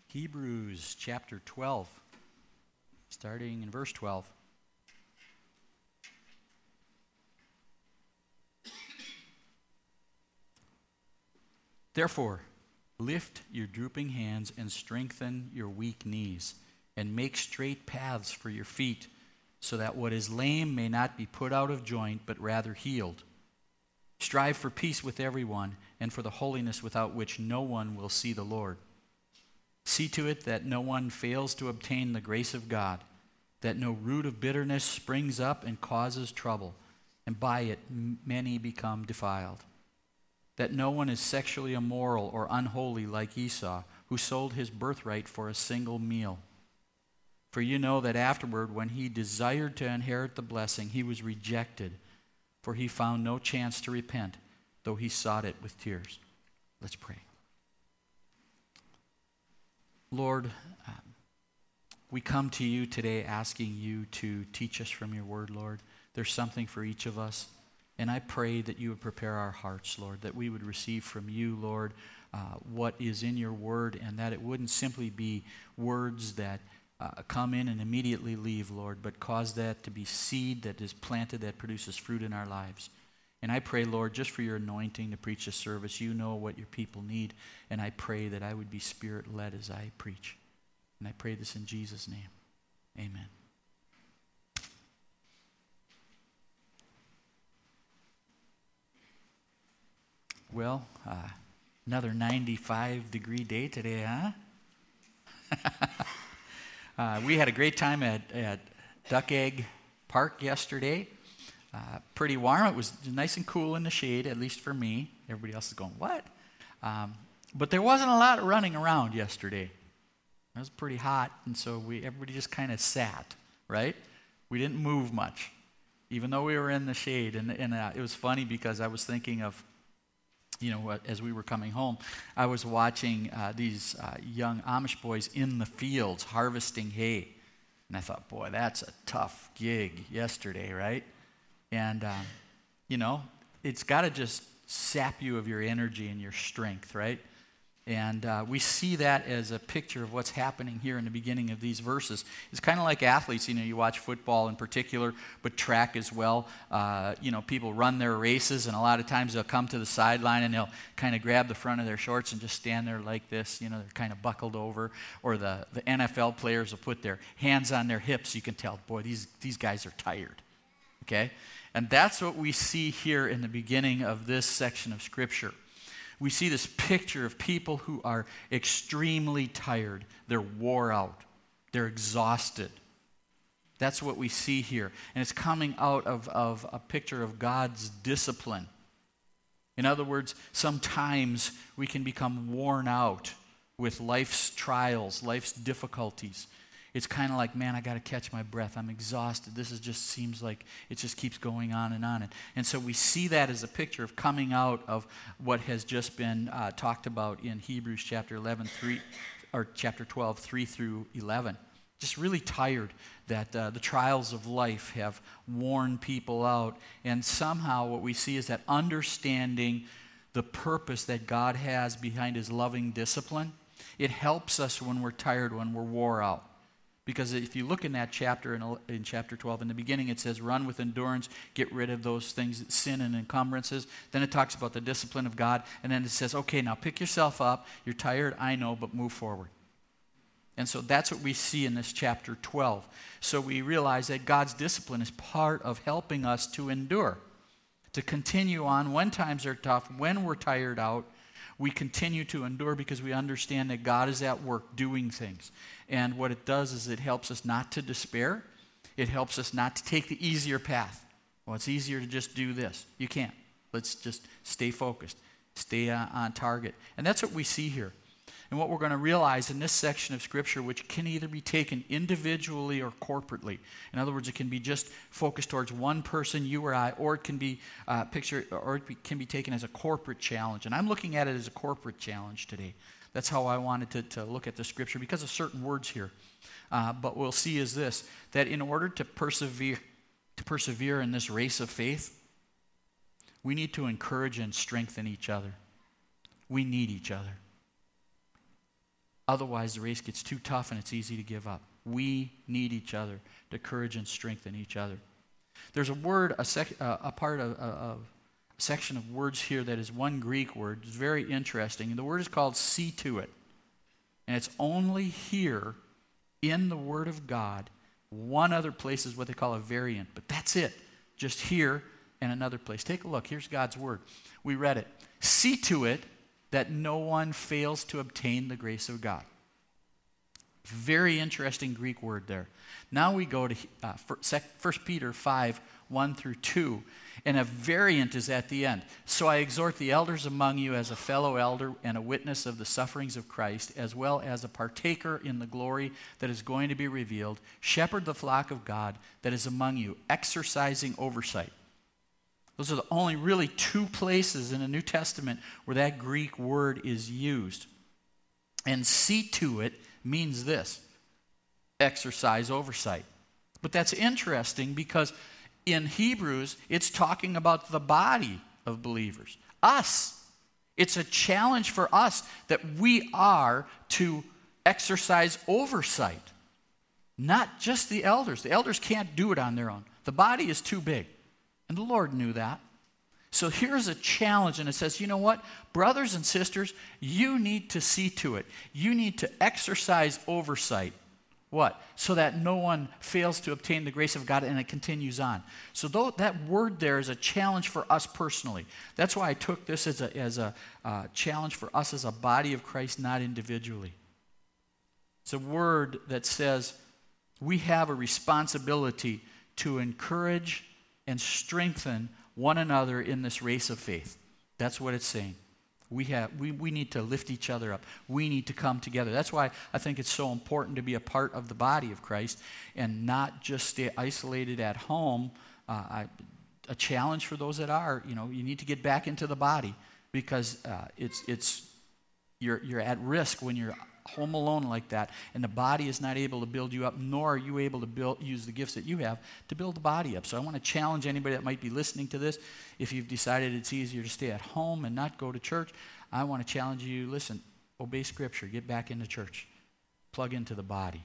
Hebrews chapter 12, starting in verse 12. Therefore, lift your drooping hands and strengthen your weak knees, and make straight paths for your feet, so that what is lame may not be put out of joint, but rather healed. Strive for peace with everyone, and for the holiness without which no one will see the Lord. See to it that no one fails to obtain the grace of God, that no root of bitterness springs up and causes trouble, and by it many become defiled. That no one is sexually immoral or unholy like Esau, who sold his birthright for a single meal. For you know that afterward, when he desired to inherit the blessing, he was rejected, for he found no chance to repent, though he sought it with tears. Let's pray. Lord, we come to you today asking you to teach us from your word, Lord. There's something for each of us. And I pray that you would prepare our hearts, Lord, that we would receive from you, Lord, what is in your word, and that it wouldn't simply be words that come in and immediately leave, Lord, but cause that to be seed that is planted that produces fruit in our lives. And I pray, Lord, just for your anointing to preach this service. You know what your people need, and I pray that I would be Spirit-led as I preach. And I pray this in Jesus' name. Amen. Well, another 95-degree day today, huh? We had a great time at Duck Egg Park yesterday. Pretty warm. It was nice and cool in the shade, at least for me. Everybody else is going, what? But there wasn't a lot of running around yesterday. It was pretty hot, and so everybody just kind of sat, right? We didn't move much, even though we were in the shade. And it was funny because I was thinking of, as we were coming home, I was watching these young Amish boys in the fields harvesting hay. And I thought, boy, that's a tough gig yesterday, right? And, it's got to just sap you of your energy and your strength, right? And we see that as a picture of what's happening here in the beginning of these verses. It's kind of like athletes. You watch football in particular, but track as well. People run their races, and a lot of times they'll come to the sideline and they'll kind of grab the front of their shorts and just stand there like this. They're kind of buckled over. Or the NFL players will put their hands on their hips. You can tell, boy, these guys are tired. Okay? And that's what we see here in the beginning of this section of Scripture. We see this picture of people who are extremely tired. They're wore out. They're exhausted. That's what we see here. And it's coming out of a picture of God's discipline. In other words, sometimes we can become worn out with life's trials, life's difficulties. It's kind of like, man, I got to catch my breath. I'm exhausted. This just seems like it just keeps going on and on. And so we see that as a picture of coming out of what has just been talked about in Hebrews chapter 12, 3 through 11. Just really tired that the trials of life have worn people out. And somehow what we see is that understanding the purpose that God has behind his loving discipline, it helps us when we're tired, when we're wore out. Because if you look in that chapter, in chapter 12, in the beginning it says, run with endurance, get rid of those things, sin and encumbrances. Then it talks about the discipline of God. And then it says, okay, now pick yourself up. You're tired, I know, but move forward. And so that's what we see in this chapter 12. So we realize that God's discipline is part of helping us to endure, to continue on when times are tough, when we're tired out. We continue to endure because we understand that God is at work doing things. And what it does is it helps us not to despair. It helps us not to take the easier path. Well, it's easier to just do this. You can't. Let's just stay focused, stay on target. And that's what we see here. And what we're going to realize in this section of Scripture, which can either be taken individually or corporately. In other words, it can be just focused towards one person, you or I, or it can be can be taken as a corporate challenge. And I'm looking at it as a corporate challenge today. That's how I wanted to look at the Scripture because of certain words here. But we'll see is this, that in order to persevere in this race of faith, we need to encourage and strengthen each other. We need each other. Otherwise, the race gets too tough and it's easy to give up. We need each other to encourage and strengthen each other. There's a word, a section of words here that is one Greek word. It's very interesting. And the word is called see to it. And it's only here in the Word of God. One other place is what they call a variant, but that's it. Just here and another place. Take a look. Here's God's Word. We read it. See to it that no one fails to obtain the grace of God. Very interesting Greek word there. Now we go to 1 Peter 5, 1 through 2. And a variant is at the end. So I exhort the elders among you as a fellow elder and a witness of the sufferings of Christ, as well as a partaker in the glory that is going to be revealed. Shepherd the flock of God that is among you, exercising oversight. Those are the only really two places in the New Testament where that Greek word is used. And see to it means this: exercise oversight. But that's interesting because in Hebrews, it's talking about the body of believers, us. It's a challenge for us that we are to exercise oversight, not just the elders. The elders can't do it on their own. The body is too big, and the Lord knew that. So here's a challenge, and it says, you know what? Brothers and sisters, you need to see to it. You need to exercise oversight. What? So that no one fails to obtain the grace of God, and it continues on. So that word there is a challenge for us personally. That's why I took this as a challenge for us as a body of Christ, not individually. It's a word that says we have a responsibility to encourage and strengthen one another in this race of faith. That's what it's saying. We need to lift each other up. We need to come together. That's why I think it's so important to be a part of the body of Christ and not just stay isolated at home. A challenge for those that are, you need to get back into the body because you're at risk when you're home alone like that, and the body is not able to build you up, nor are you able to use the gifts that you have to build the body up. So I want to challenge anybody that might be listening to this. If you've decided it's easier to stay at home and not go to church, I want to challenge you, listen, obey Scripture, get back into church, plug into the body.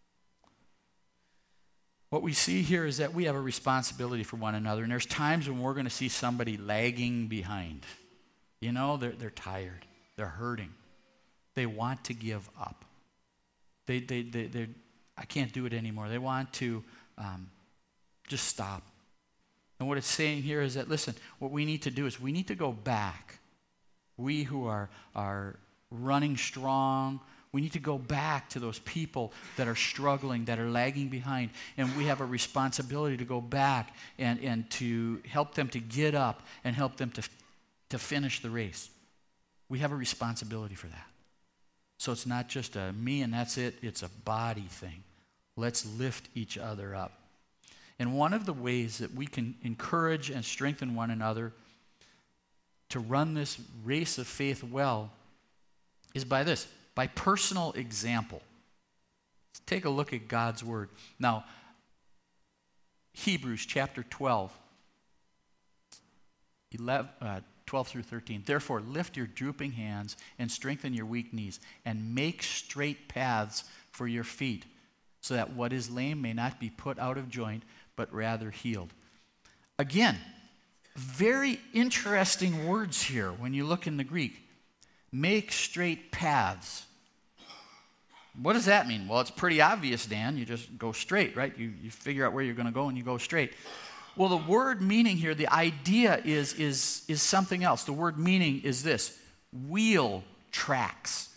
What we see here is that we have a responsibility for one another, and there's times when we're going to see somebody lagging behind. They're tired, they're hurting. They want to give up. I can't do it anymore. They want to just stop. And what it's saying here is that, listen, what we need to do is we need to go back. We who are running strong, we need to go back to those people that are struggling, that are lagging behind. And we have a responsibility to go back and to help them to get up and help them to finish the race. We have a responsibility for that. So it's not just a me and that's it. It's a body thing. Let's lift each other up. And one of the ways that we can encourage and strengthen one another to run this race of faith well is by personal example. Let's take a look at God's Word. Now, Hebrews chapter 12, 12 through 13. Therefore, lift your drooping hands and strengthen your weak knees and make straight paths for your feet so that what is lame may not be put out of joint, but rather healed. Again, very interesting words here when you look in the Greek. Make straight paths. What does that mean? Well, it's pretty obvious, Dan. You just go straight, right? You figure out where you're going to go and you go straight. Well, the word meaning here, the idea is something else. The word meaning is this: wheel tracks.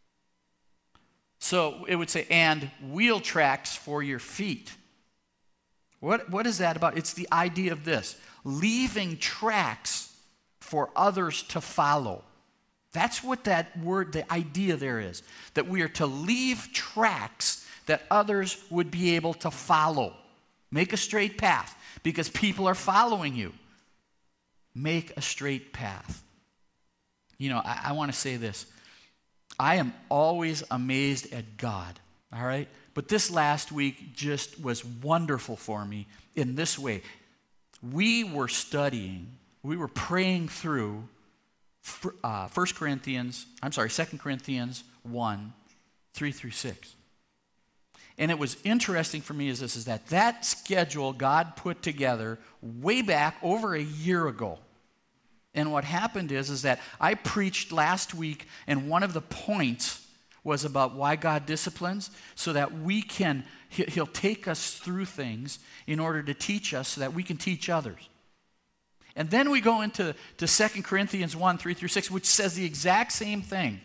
So it would say, and wheel tracks for your feet. What is that about? It's the idea of this: leaving tracks for others to follow. That's what that word, the idea there is. That we are to leave tracks that others would be able to follow. Make a straight path. Because people are following you. Make a straight path. I want to say this. I am always amazed at God, all right? But this last week just was wonderful for me in this way. We were praying through 2 Corinthians 1, 3 through 6. And it was interesting for me is that schedule God put together way back over a year ago. And what happened is that I preached last week, and one of the points was about why God disciplines, so that He'll take us through things in order to teach us so that we can teach others. And then we go into 2 Corinthians 1, 3 through 6, which says the exact same thing.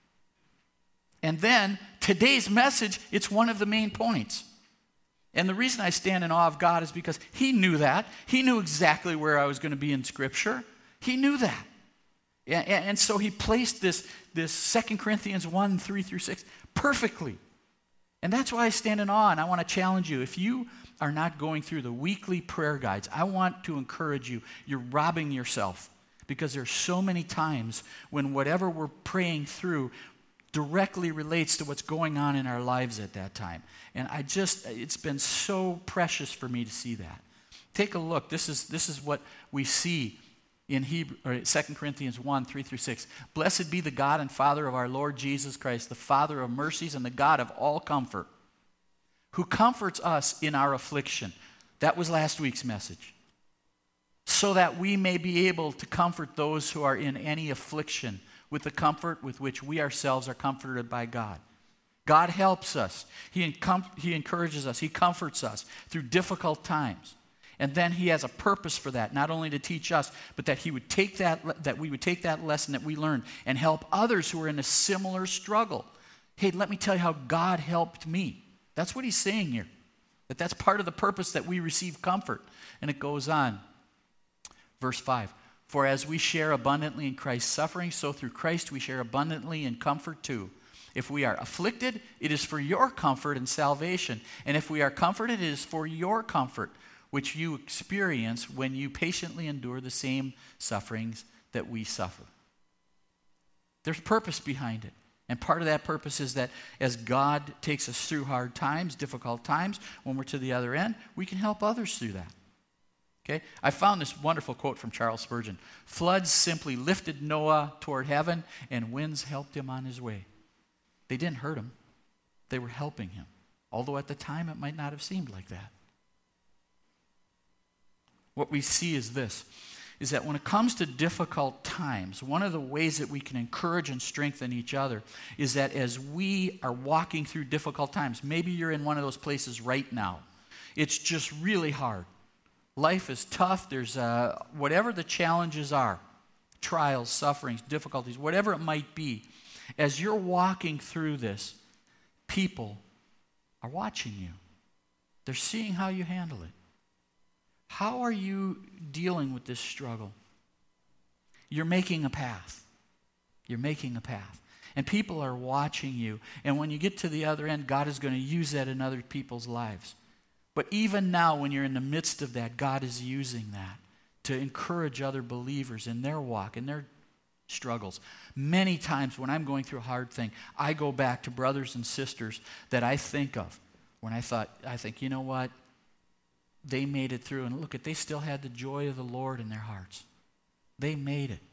And then today's message, it's one of the main points. And the reason I stand in awe of God is because He knew that. He knew exactly where I was going to be in Scripture. He knew that. And so He placed this 2 Corinthians 1, 3 through 6 perfectly. And that's why I stand in awe, and I want to challenge you. If you are not going through the weekly prayer guides, I want to encourage you. You're robbing yourself, because there's so many times when whatever we're praying through directly relates to what's going on in our lives at that time. And it's been so precious for me to see that. Take a look. This is what we see in 2 Corinthians 1, 3 through 6. Blessed be the God and Father of our Lord Jesus Christ, the Father of mercies and the God of all comfort, who comforts us in our affliction. That was last week's message. So that we may be able to comfort those who are in any affliction with the comfort with which we ourselves are comforted by God. God helps us. He encourages us. He comforts us through difficult times. And then He has a purpose for that, not only to teach us, but that we would take that lesson that we learned and help others who are in a similar struggle. Hey, let me tell you how God helped me. That's what He's saying here. That's part of the purpose that we receive comfort. And it goes on. Verse 5. For as we share abundantly in Christ's suffering, so through Christ we share abundantly in comfort too. If we are afflicted, it is for your comfort and salvation. And if we are comforted, it is for your comfort, which you experience when you patiently endure the same sufferings that we suffer. There's purpose behind it. And part of that purpose is that as God takes us through hard times, difficult times, when we're to the other end, we can help others through that. Okay? I found this wonderful quote from Charles Spurgeon. Floods simply lifted Noah toward heaven, and winds helped him on his way. They didn't hurt him. They were helping him. Although at the time it might not have seemed like that. What we see is this, is that when it comes to difficult times, one of the ways that we can encourage and strengthen each other is that as we are walking through difficult times, maybe you're in one of those places right now. It's just really hard. Life is tough. There's whatever the challenges are, trials, sufferings, difficulties, whatever it might be. As you're walking through this, people are watching you. They're seeing how you handle it. How are you dealing with this struggle? You're making a path. You're making a path. And people are watching you. And when you get to the other end, God is going to use that in other people's lives. But even now, when you're in the midst of that, God is using that to encourage other believers in their walk, in their struggles. Many times when I'm going through a hard thing, I go back to brothers and sisters that I think of when I think, you know what? They made it through, and look, they still had the joy of the Lord in their hearts. They made it.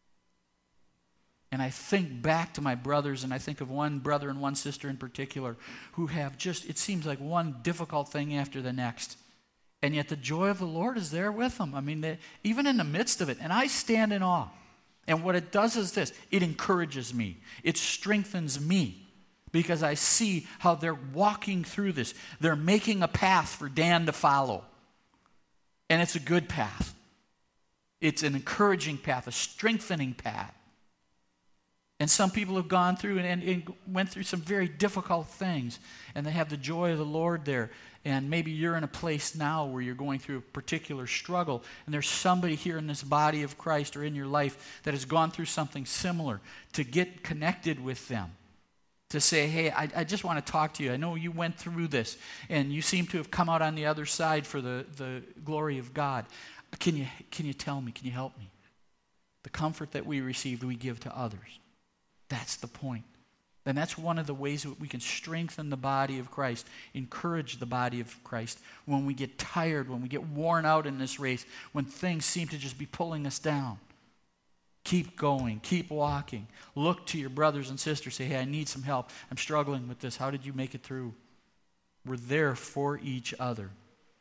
And I think back to my brothers, and I think of one brother and one sister in particular who have it seems like one difficult thing after the next. And yet the joy of the Lord is there with them. I mean, even in the midst of it. And I stand in awe. And what it does is this. It encourages me. It strengthens me. Because I see how they're walking through this. They're making a path for Dan to follow. And it's a good path. It's an encouraging path, a strengthening path. And some people have gone through and went through some very difficult things. And they have the joy of the Lord there. And maybe you're in a place now where you're going through a particular struggle. And there's somebody here in this body of Christ or in your life that has gone through something similar. To get connected with them. To say, hey, I just want to talk to you. I know you went through this, and you seem to have come out on the other side for the glory of God. Can you tell me? Can you help me? The comfort that we received, we give to others. That's the point. And that's one of the ways that we can strengthen the body of Christ, encourage the body of Christ when we get tired, when we get worn out in this race, when things seem to just be pulling us down. Keep going. Keep walking. Look to your brothers and sisters. Say, hey, I need some help. I'm struggling with this. How did you make it through? We're there for each other.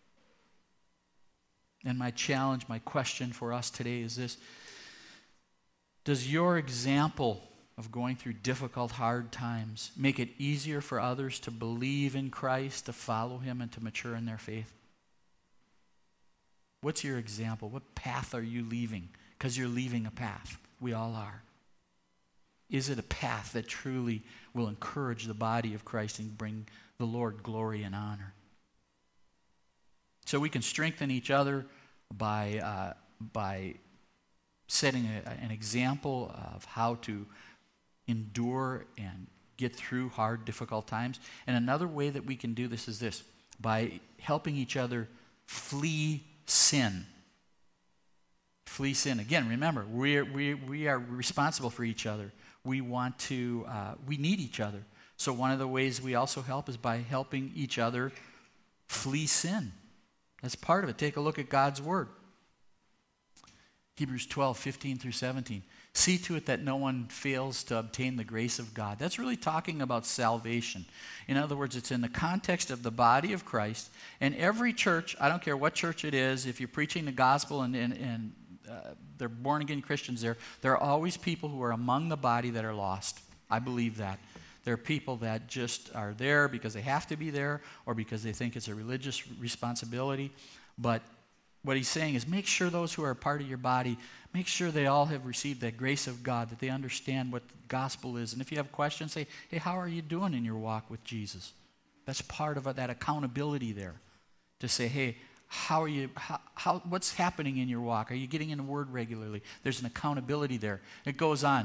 And my challenge, my question for us today is this. Does your example of going through difficult, hard times make it easier for others to believe in Christ, to follow him, and to mature in their faith? What's your example? What path are you leaving? Because you're leaving a path. We all are. Is it a path that truly will encourage the body of Christ and bring the Lord glory and honor? So we can strengthen each other by setting an example of how to endure and get through hard, difficult times. And another way that we can do this is this, by helping each other flee sin. Flee sin. Again, remember, we are responsible for each other. We need each other. So one of the ways we also help is by helping each other flee sin. That's part of it. Take a look at God's Word. Hebrews 12, 15 through 17. See to it that no one fails to obtain the grace of God. That's really talking about salvation. In other words, it's in the context of the body of Christ. And every church, I don't care what church it is, if you're preaching the gospel and they're born-again Christians there are always people who are among the body that are lost. I believe that. There are people that just are there because they have to be there or because they think it's a religious responsibility. But what he's saying is make sure those who are part of your body, make sure they all have received that grace of God, that they understand what the gospel is. And if you have questions, say, hey, how are you doing in your walk with Jesus? That's part of that accountability there. To say, hey, how are you? What's happening in your walk? Are you getting in the Word regularly? There's an accountability there. It goes on.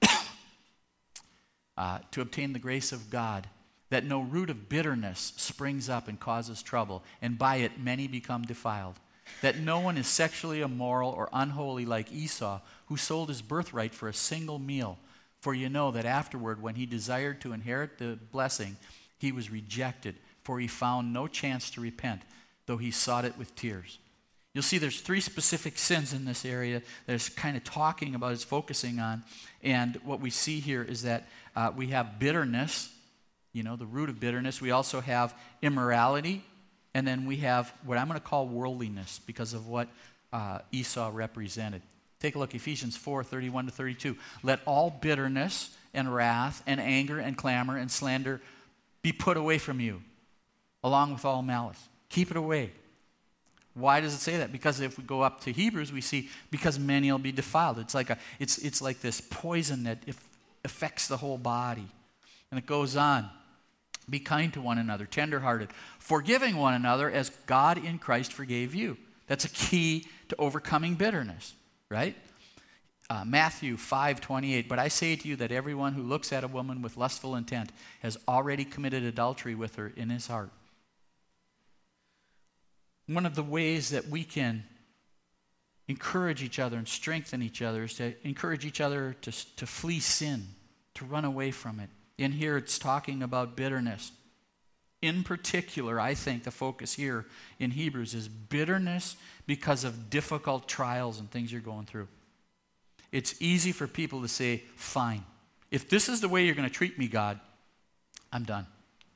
To obtain the grace of God, that no root of bitterness springs up and causes trouble, and by it many become defiled. That no one is sexually immoral or unholy like Esau, who sold his birthright for a single meal. For you know that afterward, when he desired to inherit the blessing, he was rejected, for he found no chance to repent, though he sought it with tears. You'll see there's 3 specific sins in this area that it's kind of talking about, it's focusing on. And what we see here is that we have bitterness, the root of bitterness. We also have immorality. And then we have what I'm going to call worldliness because of what Esau represented. Take a look, Ephesians 4, 31 to 32. Let all bitterness and wrath and anger and clamor and slander be put away from you, along with all malice. Keep it away. Why does it say that? Because if we go up to Hebrews, we see because many will be defiled. It's like this poison that affects the whole body. And it goes on. Be kind to one another, tenderhearted, forgiving one another as God in Christ forgave you. That's a key to overcoming bitterness, right? Matthew 5:28. But I say to you that everyone who looks at a woman with lustful intent has already committed adultery with her in his heart. One of the ways that we can encourage each other and strengthen each other is to encourage each other to flee sin, to run away from it. In here, it's talking about bitterness. In particular, I think the focus here in Hebrews is bitterness because of difficult trials and things you're going through. It's easy for people to say, fine. If this is the way you're going to treat me, God, I'm done.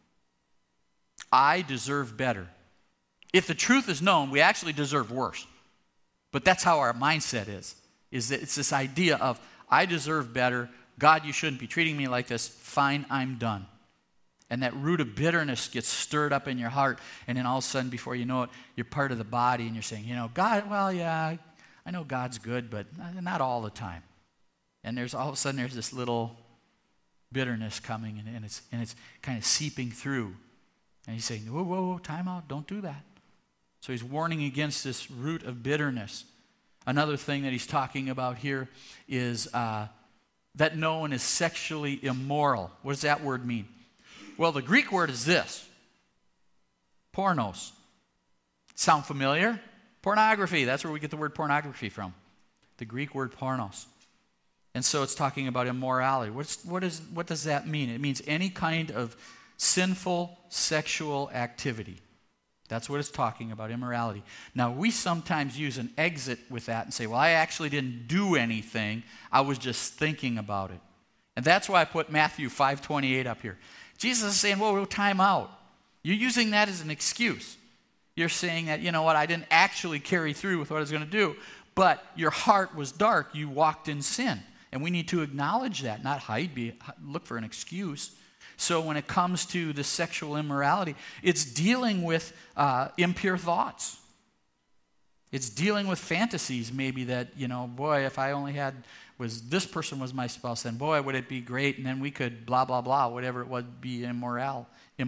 I deserve better. If the truth is known, we actually deserve worse. But that's how our mindset is that it's this idea of, I deserve better. God, you shouldn't be treating me like this. Fine, I'm done. And that root of bitterness gets stirred up in your heart. And then all of a sudden, before you know it, you're part of the body. And you're saying, God, well, yeah, I know God's good, but not all the time. And all of a sudden, there's this little bitterness coming. And it's kind of seeping through. And he's saying, whoa, time out. Don't do that. So he's warning against this root of bitterness. Another thing that he's talking about here is that no one is sexually immoral. What does that word mean? Well, the Greek word is this. Pornos. Sound familiar? Pornography. That's where we get the word pornography from. The Greek word pornos. And so it's talking about immorality. What does that mean? It means any kind of sinful sexual activity. That's what it's talking about, immorality. Now, we sometimes use an exit with that and say, well, I actually didn't do anything. I was just thinking about it. And that's why I put Matthew 5:28 up here. Jesus is saying, well, we'll time out. You're using that as an excuse. You're saying that, you know what, I didn't actually carry through with what I was going to do, but your heart was dark. You walked in sin. And we need to acknowledge that, not look for an excuse. So when it comes to the sexual immorality, it's dealing with impure thoughts. It's dealing with fantasies maybe that, you know, boy, if I only this person was my spouse, then boy, would it be great, and then we could blah, blah, blah, whatever it would be immoral.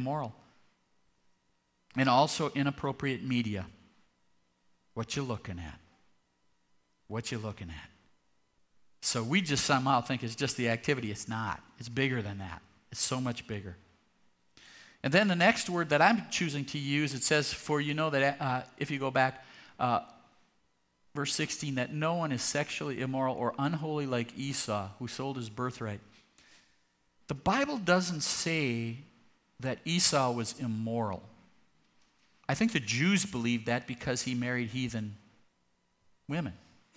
And also inappropriate media. What you looking at? What you looking at? So we just somehow think it's just the activity. It's not. It's bigger than that. It's so much bigger. And then the next word that I'm choosing to use, it says, for you know that, if you go back, verse 16, that no one is sexually immoral or unholy like Esau, who sold his birthright. The Bible doesn't say that Esau was immoral. I think the Jews believed that because he married heathen women.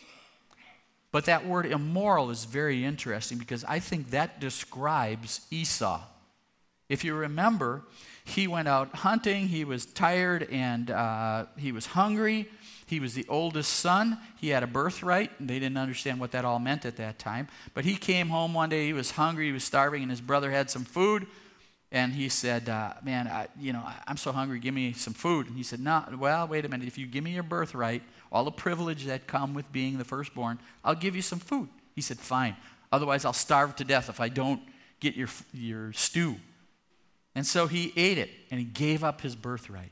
But that word immoral is very interesting because I think that describes Esau. If you remember, he went out hunting, he was tired, and he was hungry. He was the oldest son. He had a birthright, and they didn't understand what that all meant at that time. But he came home one day, he was hungry, he was starving, and his brother had some food. And he said, man, I'm so hungry, give me some food. And he said, no, well, wait a minute, if you give me your birthright, all the privilege that come with being the firstborn, I'll give you some food. He said, fine. Otherwise, I'll starve to death if I don't get your stew. And so he ate it, and he gave up his birthright.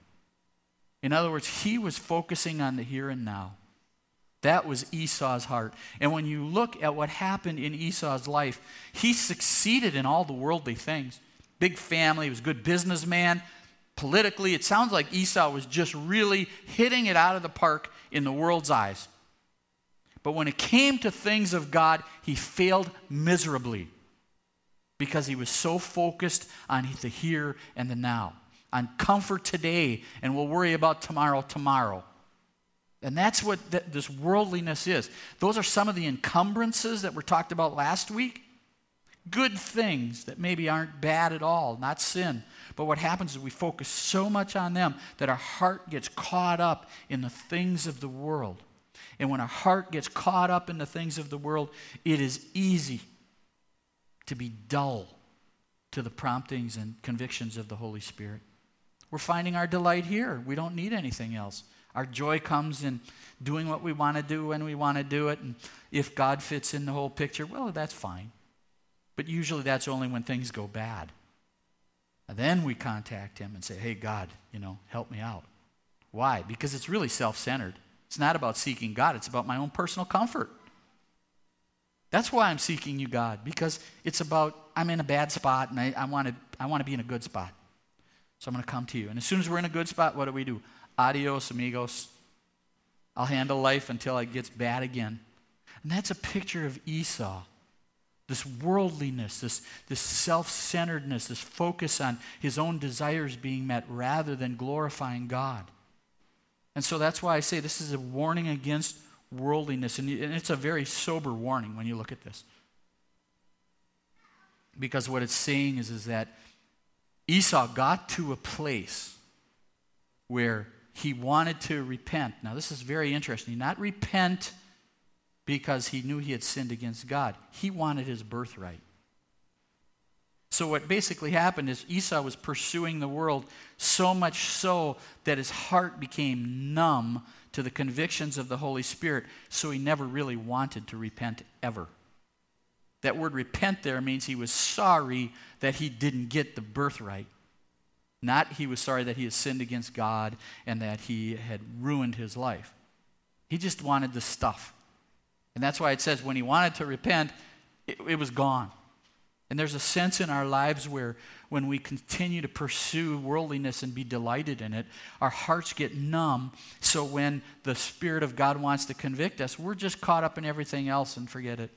In other words, he was focusing on the here and now. That was Esau's heart. And when you look at what happened in Esau's life, he succeeded in all the worldly things. Big family, he was a good businessman. Politically, it sounds like Esau was just really hitting it out of the park in the world's eyes. But when it came to things of God, he failed miserably because he was so focused on the here and the now, on comfort today, and we'll worry about tomorrow. And that's what this worldliness is. Those are some of the encumbrances that were talked about last week. Good things that maybe aren't bad at all, not sin. But what happens is we focus so much on them that our heart gets caught up in the things of the world. And when our heart gets caught up in the things of the world, it is easy to be dull to the promptings and convictions of the Holy Spirit. We're finding our delight here. We don't need anything else. Our joy comes in doing what we want to do when we want to do it. And if God fits in the whole picture, well, that's fine. But usually that's only when things go bad. And then we contact him and say, hey, God, help me out. Why? Because it's really self-centered. It's not about seeking God. It's about my own personal comfort. That's why I'm seeking you, God, because it's about I'm in a bad spot and I want to be in a good spot. So I'm going to come to you. And as soon as we're in a good spot, what do? Adios, amigos. I'll handle life until it gets bad again. And that's a picture of Esau. This worldliness, this self-centeredness, this focus on his own desires being met rather than glorifying God. And so that's why I say this is a warning against worldliness. And it's a very sober warning when you look at this. Because what it's saying is that Esau got to a place where he wanted to repent. Now this is very interesting. Not repent because he knew he had sinned against God. He wanted his birthright. So what basically happened is Esau was pursuing the world so much so that his heart became numb to the convictions of the Holy Spirit, so he never really wanted to repent ever. That word repent there means he was sorry that he didn't get the birthright. Not he was sorry that he had sinned against God and that he had ruined his life. He just wanted the stuff. And that's why it says when he wanted to repent, it was gone. And there's a sense in our lives where when we continue to pursue worldliness and be delighted in it, our hearts get numb. So when the Spirit of God wants to convict us, we're just caught up in everything else and forget it.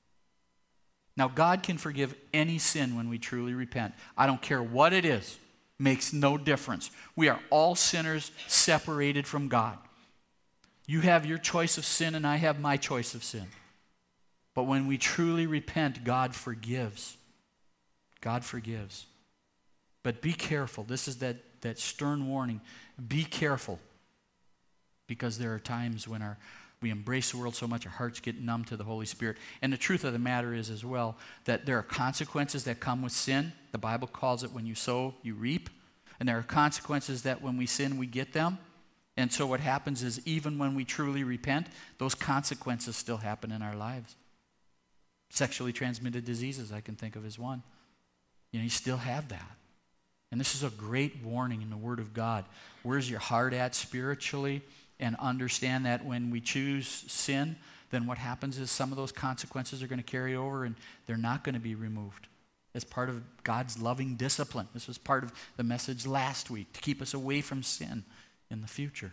Now, God can forgive any sin when we truly repent. I don't care what it is. makes no difference. We are all sinners separated from God. You have your choice of sin, and I have my choice of sin. But when we truly repent, God forgives. God forgives. But be careful. This is that stern warning. Be careful. Because there are times when we embrace the world so much, our hearts get numb to the Holy Spirit. And the truth of the matter is as well that there are consequences that come with sin. The Bible calls it when you sow, you reap. And there are consequences that when we sin, we get them. And so what happens is even when we truly repent, those consequences still happen in our lives. Sexually transmitted diseases, I can think of as one. You still have that. And this is a great warning in the Word of God. Where's your heart at spiritually? And understand that when we choose sin, then what happens is some of those consequences are going to carry over and they're not going to be removed. It's part of God's loving discipline. This was part of the message last week, to keep us away from sin in the future.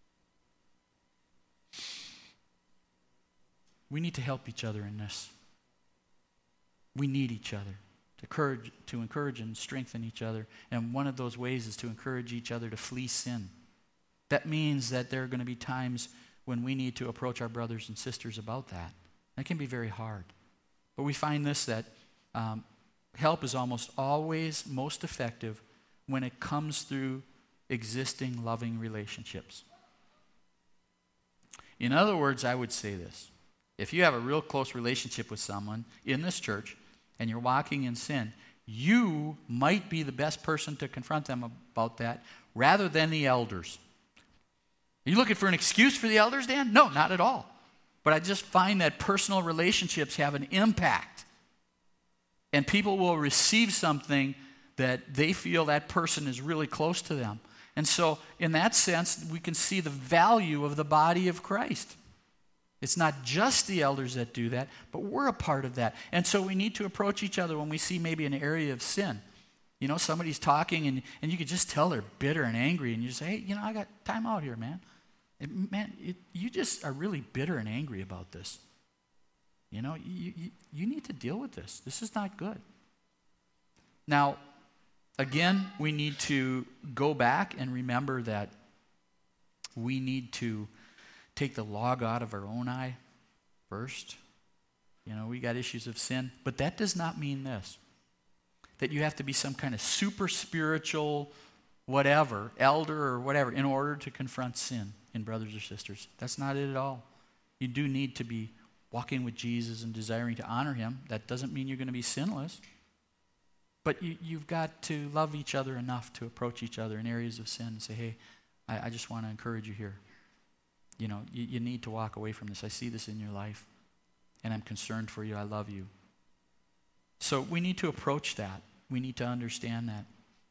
We need to help each other in this. We need each other to encourage and strengthen each other. And one of those ways is to encourage each other to flee sin. That means that there are going to be times when we need to approach our brothers and sisters about that. That can be very hard. But we find this, that help is almost always most effective when it comes through existing loving relationships. In other words, I would say this. If you have a real close relationship with someone in this church and you're walking in sin, you might be the best person to confront them about that rather than the elders. Are you looking for an excuse for the elders, Dan? No, not at all. But I just find that personal relationships have an impact. And people will receive something that they feel that person is really close to them. And so, in that sense, we can see the value of the body of Christ. It's not just the elders that do that, but we're a part of that. And so we need to approach each other when we see maybe an area of sin. Somebody's talking and you can just tell they're bitter and angry, and you say, hey, I got time out here, man. You just are really bitter and angry about this. You need to deal with this. This is not good. Now, again, we need to go back and remember that we need to take the log out of our own eye first. We got issues of sin. But that does not mean this, that you have to be some kind of super spiritual whatever, elder or whatever, in order to confront sin in brothers or sisters. That's not it at all. You do need to be walking with Jesus and desiring to honor him. That doesn't mean you're going to be sinless. But you've got to love each other enough to approach each other in areas of sin and say, hey, I just want to encourage you here. You need to walk away from this. I see this in your life, and I'm concerned for you. I love you. So we need to approach that. We need to understand that.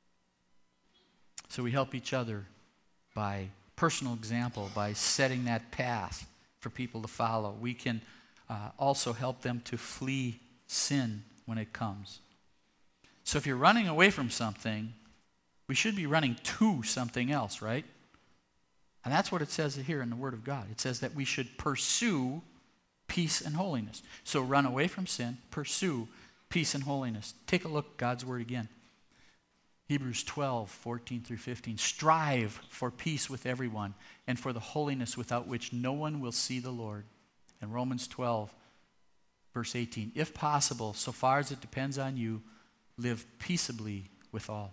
So we help each other by personal example, by setting that path for people to follow. We can also help them to flee sin when it comes. So if you're running away from something, we should be running to something else, right? And that's what it says here in the Word of God. It says that we should pursue peace and holiness. So run away from sin, pursue peace and holiness. Take a look at God's Word again. Hebrews 12, 14 through 15. Strive for peace with everyone and for the holiness without which no one will see the Lord. And Romans 12, verse 18. If possible, so far as it depends on you, live peaceably with all.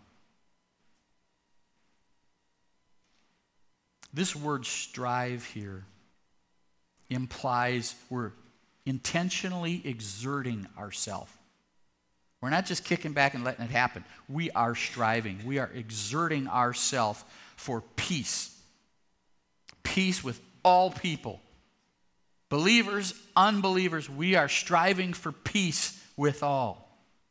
This word strive here implies we're intentionally exerting ourselves. We're not just kicking back and letting it happen. We are striving. We are exerting ourselves for peace. Peace with all people. Believers, unbelievers, we are striving for peace with all.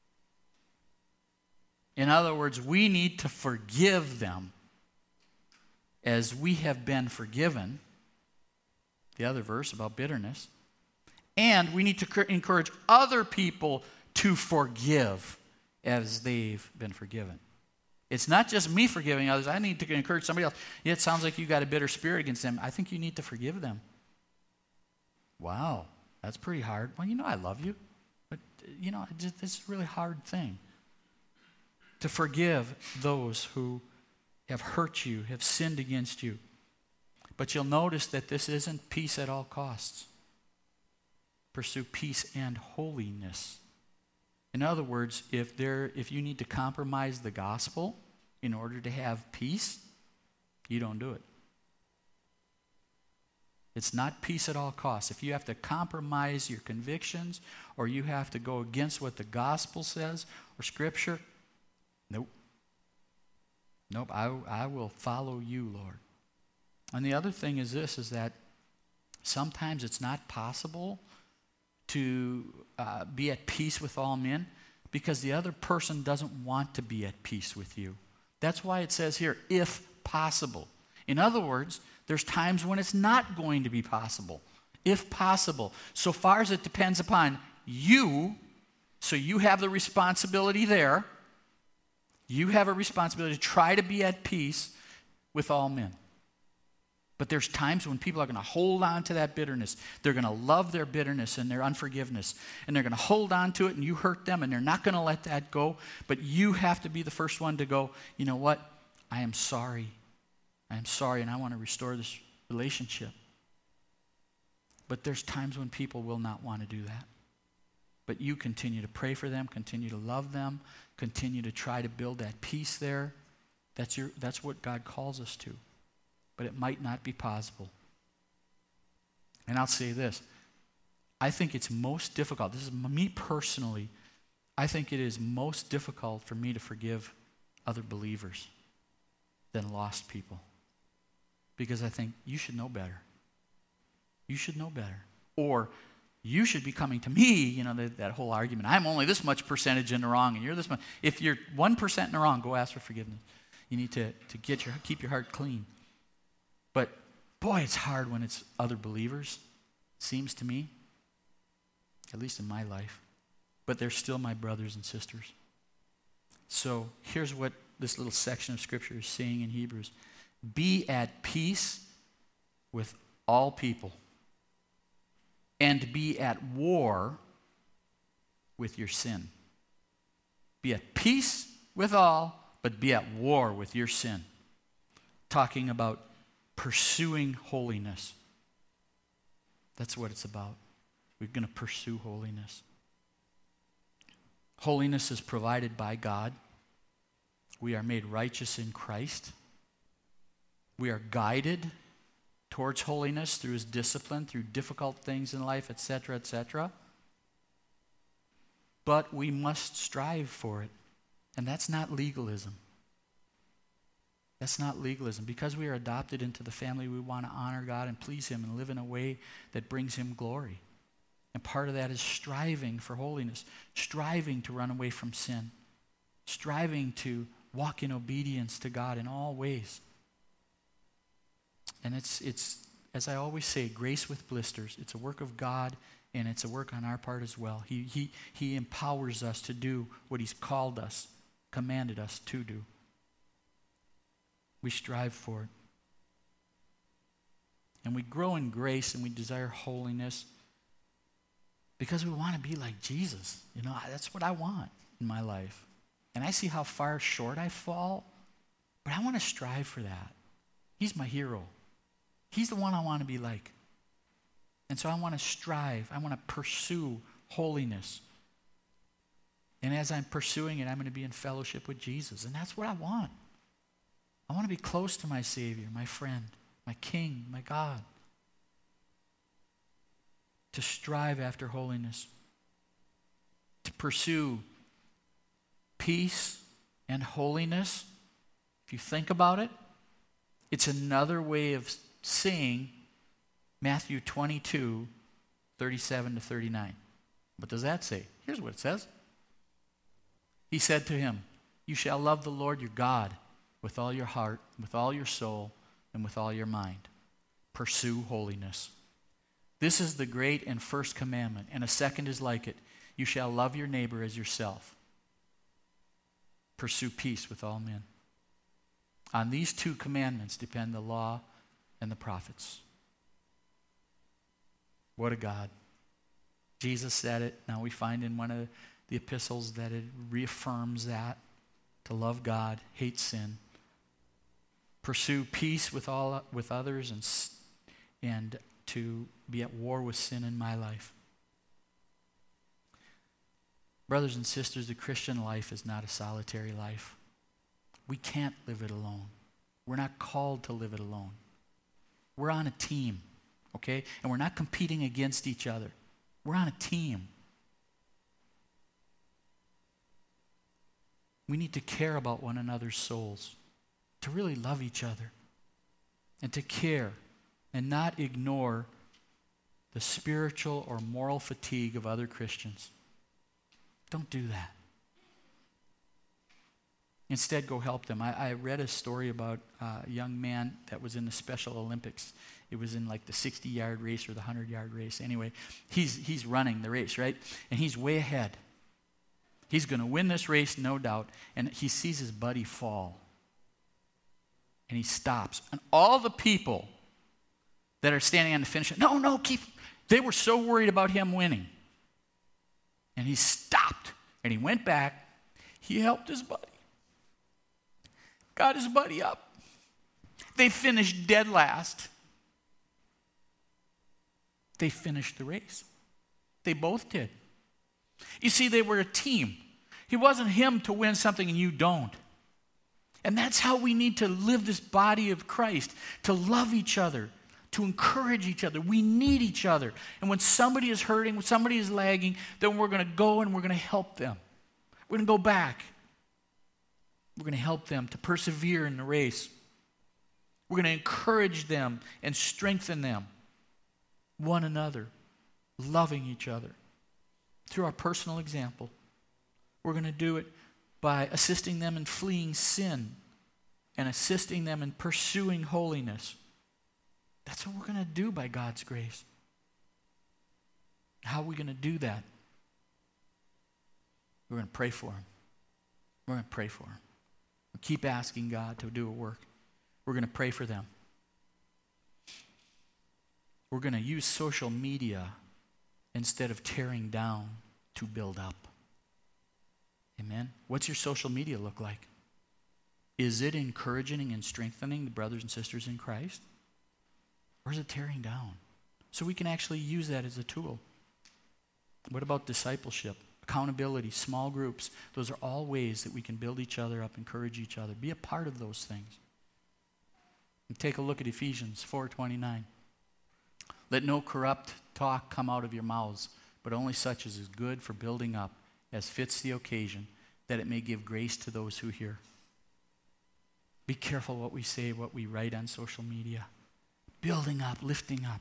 In other words, we need to forgive them as we have been forgiven. The other verse about bitterness. And we need to encourage other people to forgive as they've been forgiven. It's not just me forgiving others. I need to encourage somebody else. Yeah, it sounds like you got a bitter spirit against them. I think you need to forgive them. Wow, that's pretty hard. Well, I love you. But, this is a really hard thing. to forgive those who have hurt you, have sinned against you. But you'll notice that this isn't peace at all costs. Pursue peace and holiness. In other words, if you need to compromise the gospel in order to have peace, you don't do it. It's not peace at all costs. If you have to compromise your convictions or you have to go against what the gospel says or Scripture, nope. Nope, I will follow you, Lord. And the other thing is this, is that sometimes it's not possible to be at peace with all men because the other person doesn't want to be at peace with you. That's why it says here, if possible. In other words, there's times when it's not going to be possible. If possible. So far as it depends upon you, so you have the responsibility there. You have a responsibility to try to be at peace with all men. But there's times when people are going to hold on to that bitterness. They're going to love their bitterness and their unforgiveness. And they're going to hold on to it and you hurt them and they're not going to let that go. But you have to be the first one to go, you know what? I am sorry. I am sorry and I want to restore this relationship. But there's times when people will not want to do that. But you continue to pray for them, continue to love them, continue to try to build that peace there. That's what God calls us to. But it might not be possible. And I'll say this. I think it's most difficult. This is me personally. I think it is most difficult for me to forgive other believers than lost people. Because I think you should know better. You should know better. Or you should be coming to me, that whole argument. I'm only this much percentage in the wrong and you're this much. If you're 1% in the wrong, go ask for forgiveness. You need to keep your heart clean. But boy, it's hard when it's other believers, it seems to me, at least in my life. But they're still my brothers and sisters. So here's what this little section of Scripture is saying in Hebrews. Be at peace with all people and be at war with your sin. Be at peace with all, but be at war with your sin. Talking about pursuing holiness. That's what it's about. We're going to pursue holiness. Holiness is provided by God. We are made righteous in Christ. We are guided towards holiness through His discipline, through difficult things in life, etc., etc. But we must strive for it. And that's not legalism. That's not legalism. Because we are adopted into the family, we want to honor God and please Him and live in a way that brings Him glory. And part of that is striving for holiness, striving to run away from sin, striving to walk in obedience to God in all ways. And it's as I always say, grace with blisters. It's a work of God, and it's a work on our part as well. He empowers us to do what He's called us, commanded us to do. We strive for it. And we grow in grace and we desire holiness because we want to be like Jesus. That's what I want in my life. And I see how far short I fall, but I want to strive for that. He's my hero. He's the one I want to be like. And so I want to strive. I want to pursue holiness. And as I'm pursuing it, I'm going to be in fellowship with Jesus. And that's what I want. I want to be close to my Savior, my friend, my King, my God. To strive after holiness. To pursue peace and holiness. If you think about it, it's another way of saying Matthew 22, 37 to 39. What does that say? Here's what it says. He said to him, "You shall love the Lord your God with all your heart, with all your soul, and with all your mind. Pursue holiness. This is the great and first commandment, and a second is like it. You shall love your neighbor as yourself. Pursue peace with all men." On these two commandments depend the law and the prophets. What a God. Jesus said it. Now we find in one of the epistles that it reaffirms that. to love God, hate sin, pursue peace with others, and to be at war with sin in my life. Brothers and sisters, the Christian life is not a solitary life. We can't live it alone. We're not called to live it alone. We're on a team, okay? And we're not competing against each other. We're on a team. We need to care about one another's souls, to really love each other, and to care and not ignore the spiritual or moral fatigue of other Christians. Don't do that. Instead, go help them. I read a story about a young man that was in the Special Olympics. It was in like the 60-yard race or the 100-yard race. Anyway, he's running the race, right? And he's way ahead. He's going to win this race, no doubt. And he sees his buddy fall. And he stops. And all the people that are standing on the finish line, no, keep. They were so worried about him winning. And he stopped. And he went back. He helped his buddy. Got his buddy up. They finished dead last. They finished the race. They both did. You see, they were a team. It wasn't him to win something and you don't. And that's how we need to live this body of Christ, to love each other, to encourage each other. We need each other. And when somebody is hurting, when somebody is lagging, then we're going to go and we're going to help them. We're going to go back. We're going to help them to persevere in the race. We're going to encourage them and strengthen them, one another, loving each other. Through our personal example, we're going to do it by assisting them in fleeing sin and assisting them in pursuing holiness. That's what we're going to do by God's grace. How are we going to do that? We're going to pray for them. We're going to pray for them. We'll keep asking God to do a work. We're going to pray for them. We're going to use social media instead of tearing down to build up. Amen? What's your social media look like? Is it encouraging and strengthening the brothers and sisters in Christ? Or is it tearing down? So we can actually use that as a tool. What about discipleship, accountability, small groups? Those are all ways that we can build each other up, encourage each other. Be a part of those things. And take a look at Ephesians 4:29. Let no corrupt talk come out of your mouths, but only such as is good for building up, as fits the occasion, that it may give grace to those who hear. Be careful what we say, what we write on social media. Building up, lifting up.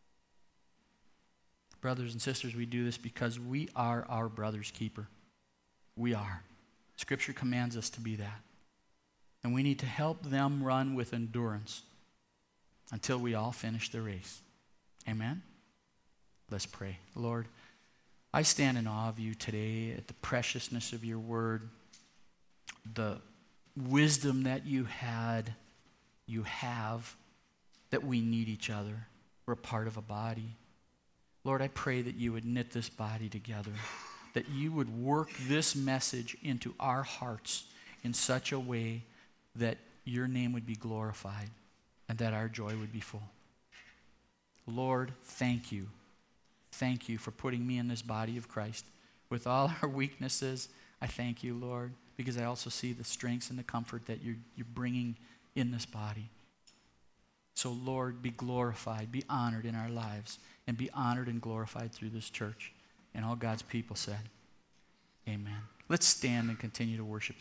Brothers and sisters, we do this because we are our brother's keeper. We are. Scripture commands us to be that. And we need to help them run with endurance until we all finish the race. Amen? Let's pray. Lord, I stand in awe of you today at the preciousness of your word, the wisdom that you have, that we need each other. We're a part of a body. Lord, I pray that you would knit this body together, that you would work this message into our hearts in such a way that your name would be glorified and that our joy would be full. Lord, thank you. Thank you for putting me in this body of Christ. With all our weaknesses, I thank you, Lord, because I also see the strengths and the comfort that you're bringing in this body. So, Lord, be glorified, be honored in our lives, and be honored and glorified through this church. And all God's people said, amen. Let's stand and continue to worship.